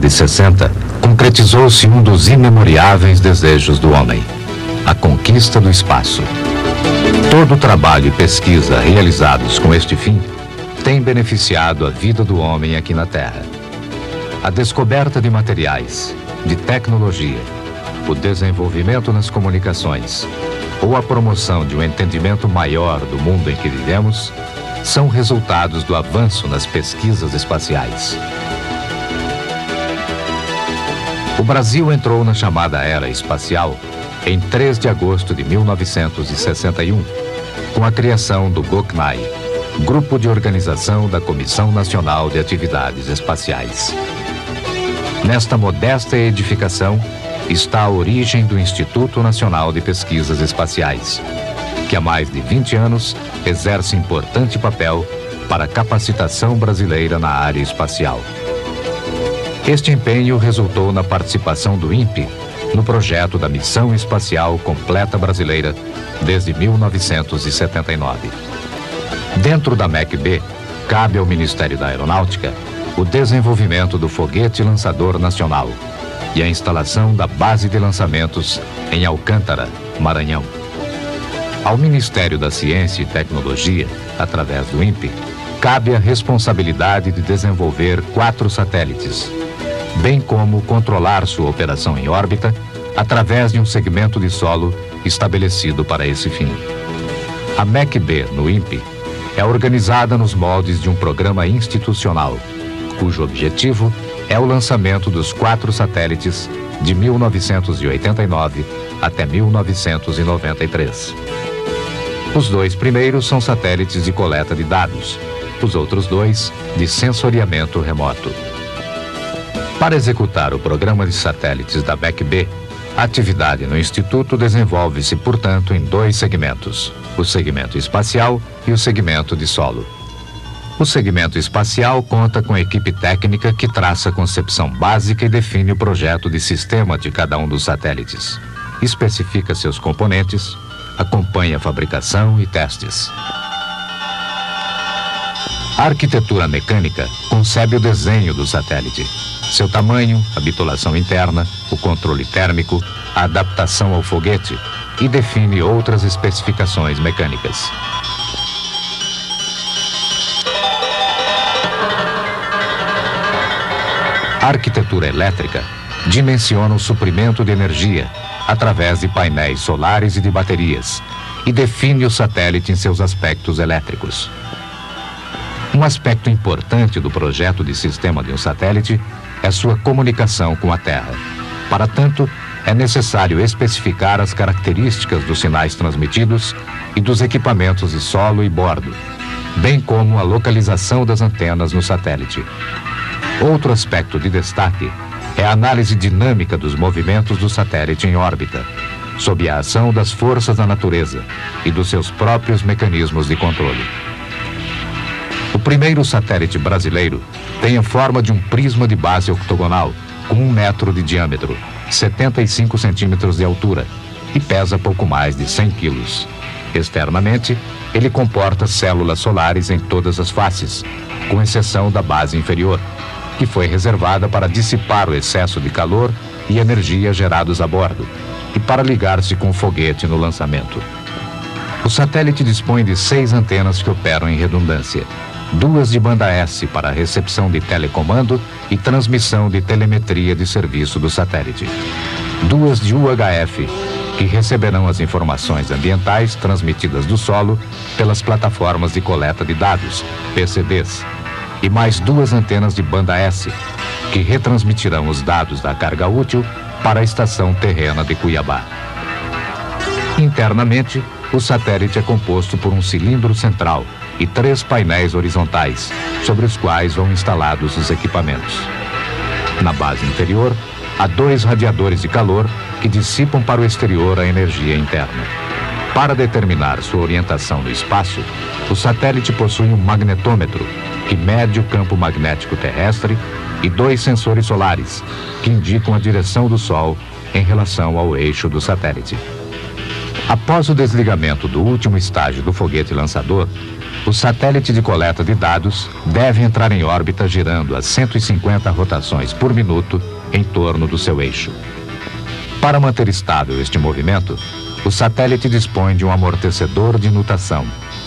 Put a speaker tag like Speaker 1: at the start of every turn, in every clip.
Speaker 1: 1960, concretizou-se um dos imemoriáveis desejos do homem: a conquista do espaço. Todo o trabalho e pesquisa realizados com este fim tem beneficiado a vida do homem aqui na Terra. A descoberta de materiais, de tecnologia, o desenvolvimento nas comunicações ou a promoção de um entendimento maior do mundo em que vivemos são resultados do avanço nas pesquisas espaciais. O Brasil entrou na chamada Era Espacial em 3 de agosto de 1961, com a criação do GOCNAI, Grupo de Organização da Comissão Nacional de Atividades Espaciais. Nesta modesta edificação está a origem do Instituto Nacional de Pesquisas Espaciais, que há mais de 20 anos exerce importante papel para a capacitação brasileira na área espacial. Este empenho resultou na participação do INPE no projeto da Missão Espacial Completa Brasileira desde 1979. Dentro da MEC-B, cabe ao Ministério da Aeronáutica o desenvolvimento do foguete lançador nacional e a instalação da base de lançamentos em Alcântara, Maranhão. Ao Ministério da Ciência e Tecnologia, através do INPE, cabe a responsabilidade de desenvolver 4 satélites, bem como controlar sua operação em órbita através de um segmento de solo estabelecido para esse fim. A MEC-B, no INPE, é organizada nos moldes de um programa institucional, cujo objetivo é o lançamento dos 4 satélites de 1989 até 1993. Os 2 primeiros são satélites de coleta de dados, os outros 2 de sensoriamento remoto. Para executar o programa de satélites da MEC-B, a atividade no Instituto desenvolve-se, portanto, em 2 segmentos: o segmento espacial e o segmento de solo. O segmento espacial conta com equipe técnica que traça a concepção básica e define o projeto de sistema de cada um dos satélites, especifica seus componentes, acompanha a fabricação e testes. A arquitetura mecânica concebe o desenho do satélite, seu tamanho, a bitulação interna, o controle térmico, a adaptação ao foguete e define outras especificações mecânicas. A arquitetura elétrica dimensiona o suprimento de energia através de painéis solares e de baterias e define o satélite em seus aspectos elétricos. Um aspecto importante do projeto de sistema de um satélite é sua comunicação com a Terra. Para tanto, é necessário especificar as características dos sinais transmitidos e dos equipamentos de solo e bordo, bem como a localização das antenas no satélite. Outro aspecto de destaque é a análise dinâmica dos movimentos do satélite em órbita, sob a ação das forças da natureza e dos seus próprios mecanismos de controle. O primeiro satélite brasileiro tem a forma de um prisma de base octogonal, com 1 metro de diâmetro, 75 centímetros de altura e pesa pouco mais de 100 quilos. Externamente, ele comporta células solares em todas as faces, com exceção da base inferior, que foi reservada para dissipar o excesso de calor e energia gerados a bordo e para ligar-se com o foguete no lançamento. O satélite dispõe de 6 antenas que operam em redundância, 2 de banda S para recepção de telecomando e transmissão de telemetria de serviço do satélite, 2 de UHF, que receberão as informações ambientais transmitidas do solo pelas plataformas de coleta de dados, PCDs, e mais 2 antenas de banda S, que retransmitirão os dados da carga útil para a estação terrena de Cuiabá. Internamente, o satélite é composto por um cilindro central e 3 painéis horizontais, sobre os quais vão instalados os equipamentos. Na base inferior, há 2 radiadores de calor que dissipam para o exterior a energia interna. Para determinar sua orientação no espaço, o satélite possui um magnetômetro, que mede o campo magnético terrestre, e 2 sensores solares, que indicam a direção do Sol em relação ao eixo do satélite. Após o desligamento do último estágio do foguete lançador, o satélite de coleta de dados deve entrar em órbita girando a 150 rotações por minuto em torno do seu eixo. Para manter estável este movimento, o satélite dispõe de um amortecedor de nutação.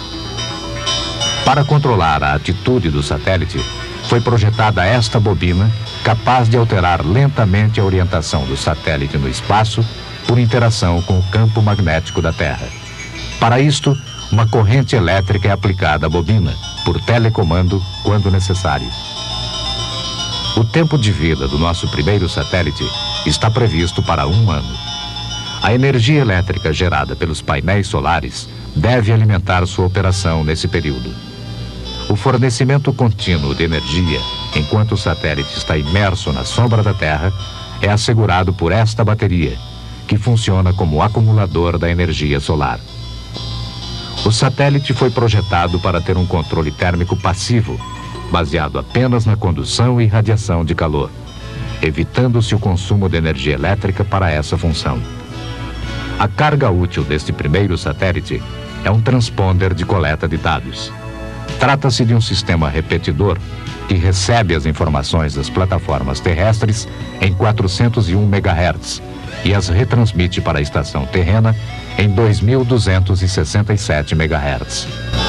Speaker 1: Para controlar a atitude do satélite, foi projetada esta bobina, capaz de alterar lentamente a orientação do satélite no espaço por interação com o campo magnético da Terra. Para isto, uma corrente elétrica é aplicada à bobina, por telecomando, quando necessário. O tempo de vida do nosso primeiro satélite está previsto para 1 ano. A energia elétrica gerada pelos painéis solares deve alimentar sua operação nesse período. O fornecimento contínuo de energia, enquanto o satélite está imerso na sombra da Terra, é assegurado por esta bateria, que funciona como acumulador da energia solar. O satélite foi projetado para ter um controle térmico passivo, baseado apenas na condução e radiação de calor, evitando-se o consumo de energia elétrica para essa função. A carga útil deste primeiro satélite é um transponder de coleta de dados. Trata-se de um sistema repetidor que recebe as informações das plataformas terrestres em 401 MHz e as retransmite para a estação terrena em 2.267 MHz.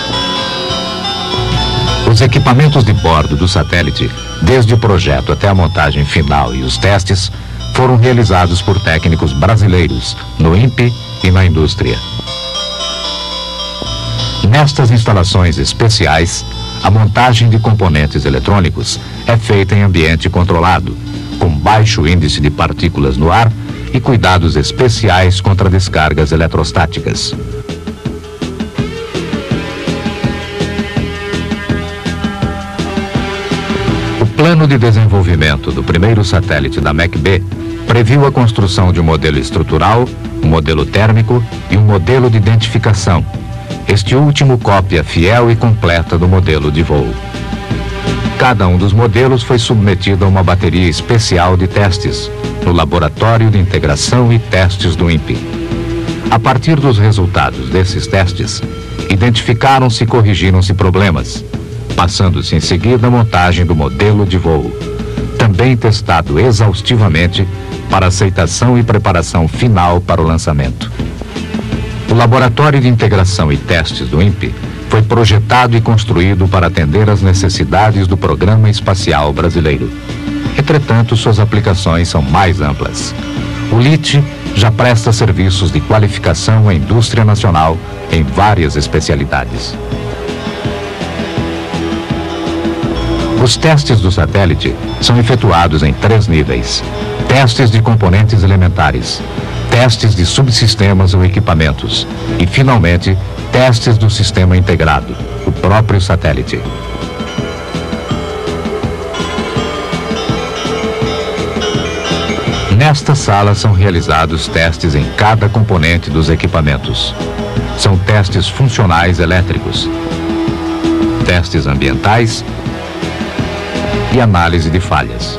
Speaker 1: Os equipamentos de bordo do satélite, desde o projeto até a montagem final e os testes, foram realizados por técnicos brasileiros no INPE e na indústria. Nestas instalações especiais, a montagem de componentes eletrônicos é feita em ambiente controlado, com baixo índice de partículas no ar e cuidados especiais contra descargas eletrostáticas. O plano de desenvolvimento do primeiro satélite da MEC-B previu a construção de um modelo estrutural, um modelo térmico e um modelo de identificação. Este último cópia fiel e completa do modelo de voo. Cada um dos modelos foi submetido a uma bateria especial de testes, no Laboratório de Integração e Testes do INPE. A partir dos resultados desses testes, identificaram-se e corrigiram-se problemas, passando-se em seguida a montagem do modelo de voo, também testado exaustivamente para aceitação e preparação final para o lançamento. O Laboratório de Integração e Testes do INPE foi projetado e construído para atender às necessidades do Programa Espacial Brasileiro. Entretanto, suas aplicações são mais amplas. O LIT já presta serviços de qualificação à indústria nacional em várias especialidades. Os testes do satélite são efetuados em 3 níveis: testes de componentes elementares, testes de subsistemas ou equipamentos e, finalmente, testes do sistema integrado, o próprio satélite. Nesta sala são realizados testes em cada componente dos equipamentos. São testes funcionais elétricos, testes ambientais e análise de falhas.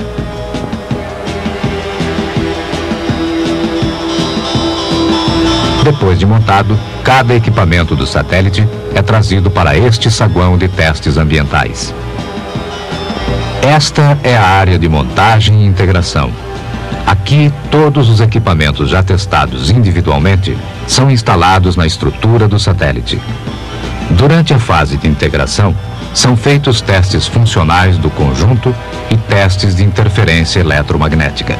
Speaker 1: Depois de montado, cada equipamento do satélite é trazido para este saguão de testes ambientais. Esta é a área de montagem e integração. Aqui, todos os equipamentos já testados individualmente são instalados na estrutura do satélite. Durante a fase de integração, são feitos testes funcionais do conjunto e testes de interferência eletromagnética.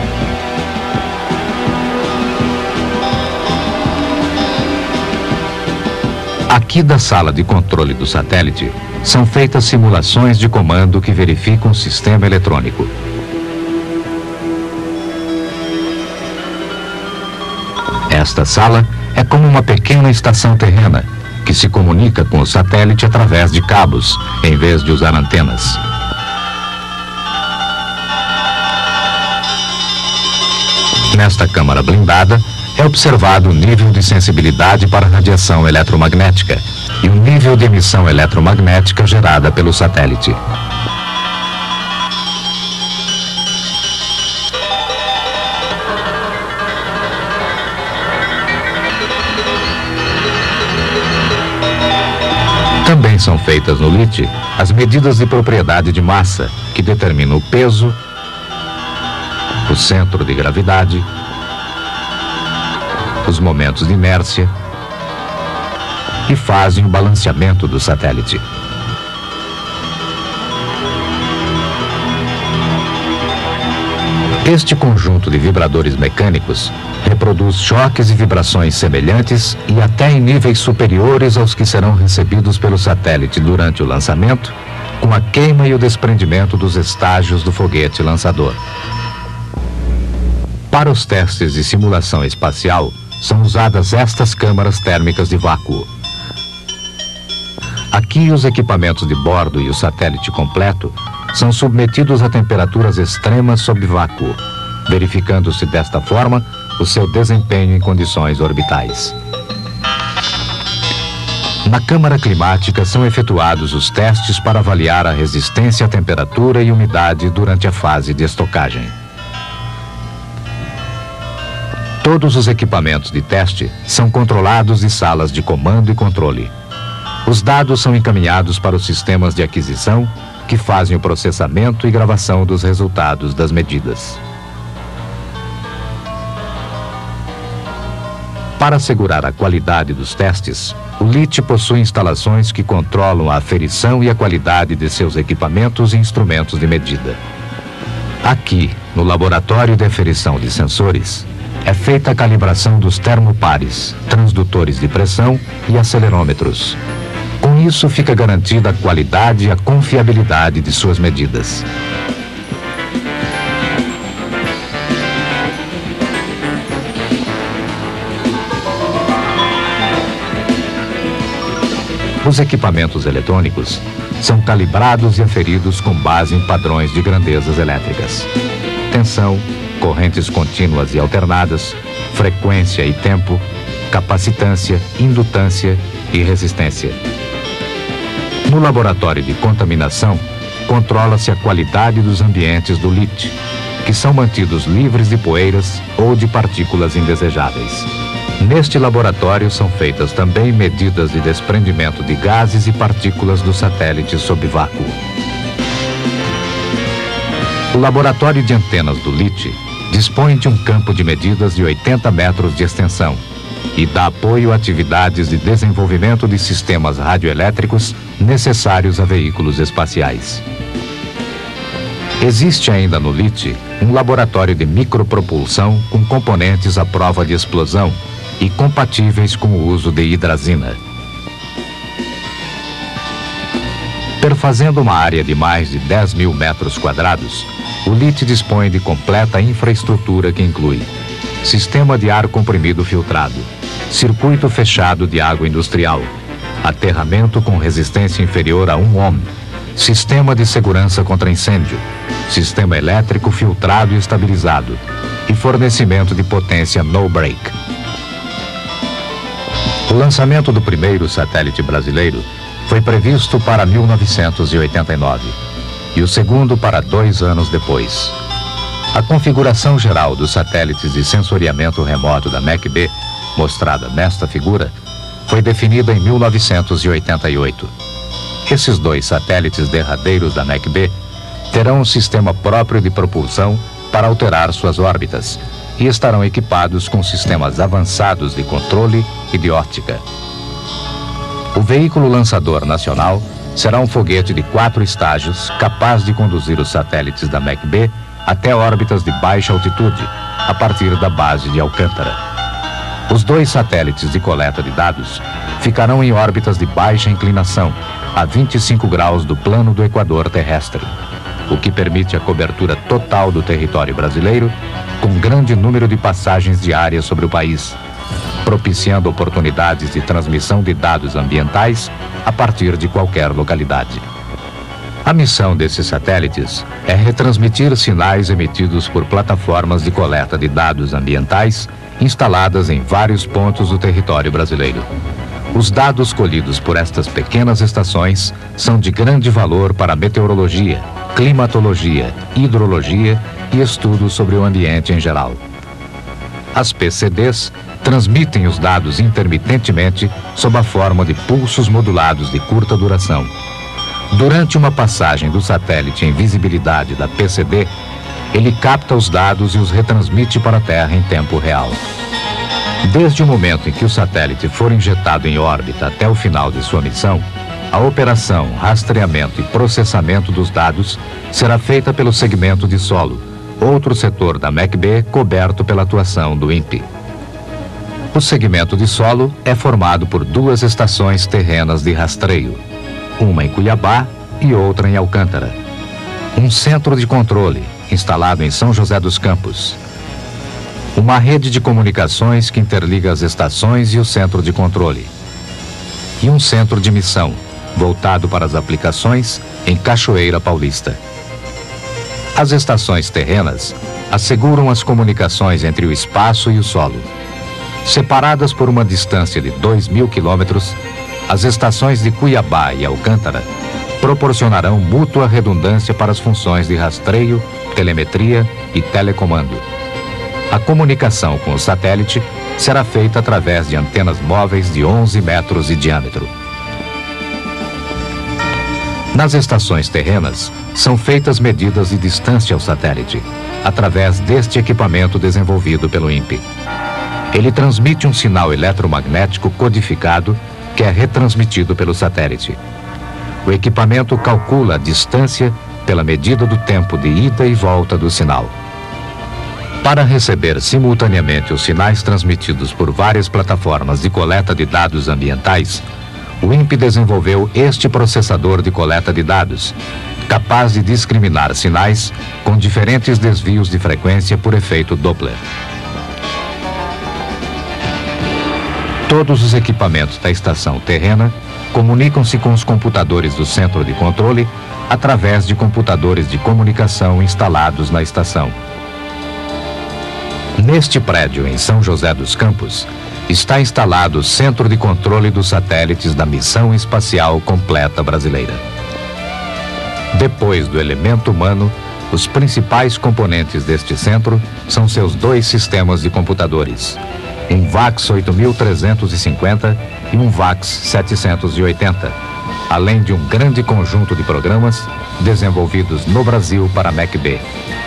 Speaker 1: Aqui da sala de controle do satélite, são feitas simulações de comando que verificam o sistema eletrônico. Esta sala é como uma pequena estação terrena, que se comunica com o satélite através de cabos, em vez de usar antenas. Nesta câmara blindada, é observado o nível de sensibilidade para radiação eletromagnética e o nível de emissão eletromagnética gerada pelo satélite. Também são feitas no LIT as medidas de propriedade de massa, que determinam o peso, o centro de gravidade, os momentos de inércia e fazem o balanceamento do satélite. Este conjunto de vibradores mecânicos reproduz choques e vibrações semelhantes e até em níveis superiores aos que serão recebidos pelo satélite durante o lançamento, com a queima e o desprendimento dos estágios do foguete lançador. Para os testes de simulação espacial, são usadas estas câmaras térmicas de vácuo. Aqui, os equipamentos de bordo e o satélite completo são submetidos a temperaturas extremas sob vácuo, verificando-se desta forma o seu desempenho em condições orbitais. Na câmara climática são efetuados os testes para avaliar a resistência à temperatura e umidade durante a fase de estocagem. Todos os equipamentos de teste são controlados de salas de comando e controle. Os dados são encaminhados para os sistemas de aquisição, que fazem o processamento e gravação dos resultados das medidas. Para assegurar a qualidade dos testes, o LIT possui instalações que controlam a aferição e a qualidade de seus equipamentos e instrumentos de medida. Aqui, no laboratório de aferição de sensores, é feita a calibração dos termopares, transdutores de pressão e acelerômetros. Com isso, fica garantida a qualidade e a confiabilidade de suas medidas. Os equipamentos eletrônicos são calibrados e aferidos com base em padrões de grandezas elétricas: tensão, correntes contínuas e alternadas, frequência e tempo, capacitância, indutância e resistência. No laboratório de contaminação, controla-se a qualidade dos ambientes do LIT, que são mantidos livres de poeiras ou de partículas indesejáveis. Neste laboratório são feitas também medidas de desprendimento de gases e partículas do satélite sob vácuo. O laboratório de antenas do LIT dispõe de um campo de medidas de 80 metros de extensão e dá apoio a atividades de desenvolvimento de sistemas radioelétricos necessários a veículos espaciais. Existe ainda no LIT um laboratório de micropropulsão com componentes à prova de explosão e compatíveis com o uso de hidrazina. Perfazendo uma área de mais de 10.000 metros quadrados, o LIT dispõe de completa infraestrutura que inclui sistema de ar comprimido filtrado, circuito fechado de água industrial, aterramento com resistência inferior a 1 ohm, sistema de segurança contra incêndio, sistema elétrico filtrado e estabilizado e fornecimento de potência no-break. O lançamento do primeiro satélite brasileiro foi previsto para 1989 e o segundo para 2 anos depois. A configuração geral dos satélites de sensoriamento remoto da MEC-B, mostrada nesta figura, foi definida em 1988. Esses 2 satélites derradeiros da MEC-B terão um sistema próprio de propulsão para alterar suas órbitas e estarão equipados com sistemas avançados de controle e de óptica. O veículo lançador nacional será um foguete de 4 estágios capaz de conduzir os satélites da MEC-B até órbitas de baixa altitude, a partir da base de Alcântara. Os 2 satélites de coleta de dados ficarão em órbitas de baixa inclinação, a 25 graus do plano do equador terrestre, o que permite a cobertura total do território brasileiro, com grande número de passagens diárias sobre o país, propiciando oportunidades de transmissão de dados ambientais a partir de qualquer localidade. A missão desses satélites é retransmitir sinais emitidos por plataformas de coleta de dados ambientais instaladas em vários pontos do território brasileiro. Os dados colhidos por estas pequenas estações são de grande valor para a meteorologia, climatologia, hidrologia e estudos sobre o ambiente em geral. As PCDs transmitem os dados intermitentemente sob a forma de pulsos modulados de curta duração. Durante uma passagem do satélite em visibilidade da PCD, ele capta os dados e os retransmite para a Terra em tempo real. Desde o momento em que o satélite for injetado em órbita até o final de sua missão, a operação, rastreamento e processamento dos dados será feita pelo segmento de solo, outro setor da MEC-B coberto pela atuação do INPE. O segmento de solo é formado por duas estações terrenas de rastreio, uma em Cuiabá e outra em Alcântara. Um centro de controle, instalado em São José dos Campos. Uma rede de comunicações que interliga as estações e o centro de controle. E um centro de missão, voltado para as aplicações em Cachoeira Paulista. As estações terrenas asseguram as comunicações entre o espaço e o solo. Separadas por uma distância de 2.000 quilômetros, as estações de Cuiabá e Alcântara proporcionarão mútua redundância para as funções de rastreio, telemetria e telecomando. A comunicação com o satélite será feita através de antenas móveis de 11 metros de diâmetro. Nas estações terrenas, são feitas medidas de distância ao satélite, através deste equipamento desenvolvido pelo INPE. Ele transmite um sinal eletromagnético codificado que é retransmitido pelo satélite. O equipamento calcula a distância pela medida do tempo de ida e volta do sinal. Para receber simultaneamente os sinais transmitidos por várias plataformas de coleta de dados ambientais, o INPE desenvolveu este processador de coleta de dados, capaz de discriminar sinais com diferentes desvios de frequência por efeito Doppler. Todos os equipamentos da estação terrena comunicam-se com os computadores do centro de controle através de computadores de comunicação instalados na estação. Neste prédio, em São José dos Campos, está instalado o Centro de Controle dos Satélites da Missão Espacial Completa Brasileira. Depois do elemento humano, os principais componentes deste centro são seus dois sistemas de computadores, um VAX 8350 e um VAX 780, além de um grande conjunto de programas desenvolvidos no Brasil para a MEC-B.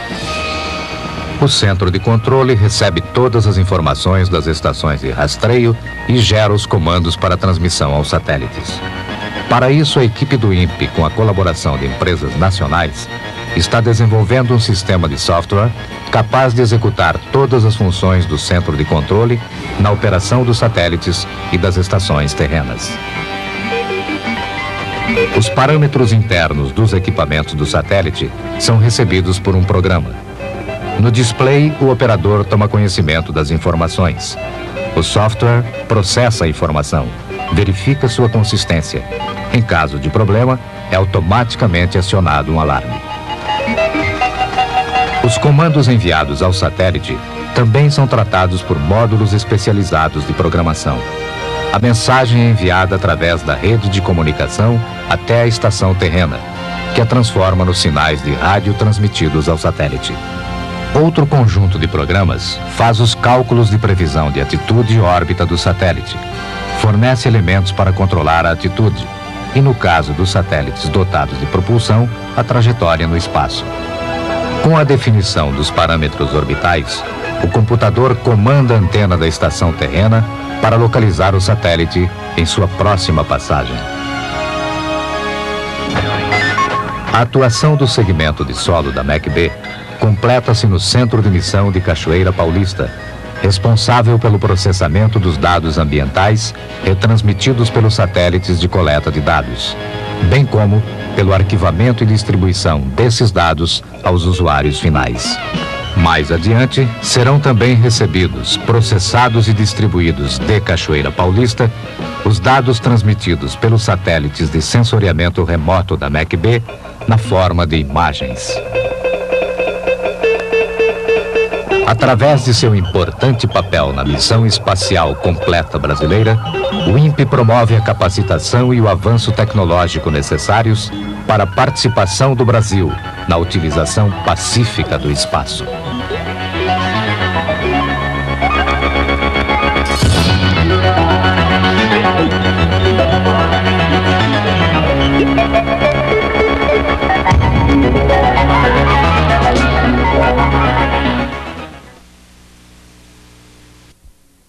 Speaker 1: O centro de controle recebe todas as informações das estações de rastreio e gera os comandos para transmissão aos satélites. Para isso, a equipe do INPE, com a colaboração de empresas nacionais, está desenvolvendo um sistema de software capaz de executar todas as funções do centro de controle na operação dos satélites e das estações terrenas. Os parâmetros internos dos equipamentos do satélite são recebidos por um programa. No display, o operador toma conhecimento das informações. O software processa a informação, verifica sua consistência. Em caso de problema, é automaticamente acionado um alarme. Os comandos enviados ao satélite também são tratados por módulos especializados de programação. A mensagem é enviada através da rede de comunicação até a estação terrena, que a transforma nos sinais de rádio transmitidos ao satélite. Outro conjunto de programas faz os cálculos de previsão de atitude e órbita do satélite, fornece elementos para controlar a atitude e, no caso dos satélites dotados de propulsão, a trajetória no espaço. Com a definição dos parâmetros orbitais, o computador comanda a antena da estação terrena para localizar o satélite em sua próxima passagem. A atuação do segmento de solo da MEC-B completa-se no Centro de Missão de Cachoeira Paulista, responsável pelo processamento dos dados ambientais retransmitidos pelos satélites de coleta de dados, bem como pelo arquivamento e distribuição desses dados aos usuários finais. Mais adiante, serão também recebidos, processados e distribuídos de Cachoeira Paulista os dados transmitidos pelos satélites de sensoriamento remoto da MEC-B na forma de imagens. Através de seu importante papel na Missão Espacial Completa Brasileira, o INPE promove a capacitação e o avanço tecnológico necessários para a participação do Brasil na utilização pacífica do espaço.